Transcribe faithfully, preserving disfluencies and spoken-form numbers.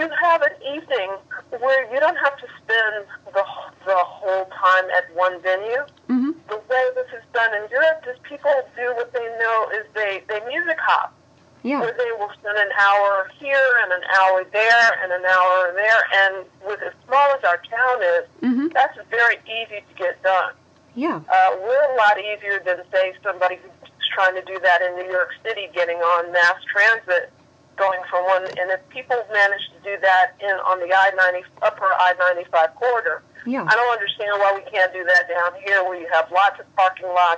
you have an evening where you don't have to spend the, the whole time at one venue. Mm-hmm. The way this is done in Europe is people do what they know is they, they music hop. Yeah. Where they will spend an hour here and an hour there and an hour there. And with as small as our town is, Mm-hmm. that's very easy to get done. Yeah. Uh, we're a lot easier than, say, somebody who's trying to do that in New York City, getting on mass transit, going from one. And if people manage to do that in on the I ninety upper I ninety-five corridor, Yeah. I don't understand why we can't do that down here, where you have lots of parking lots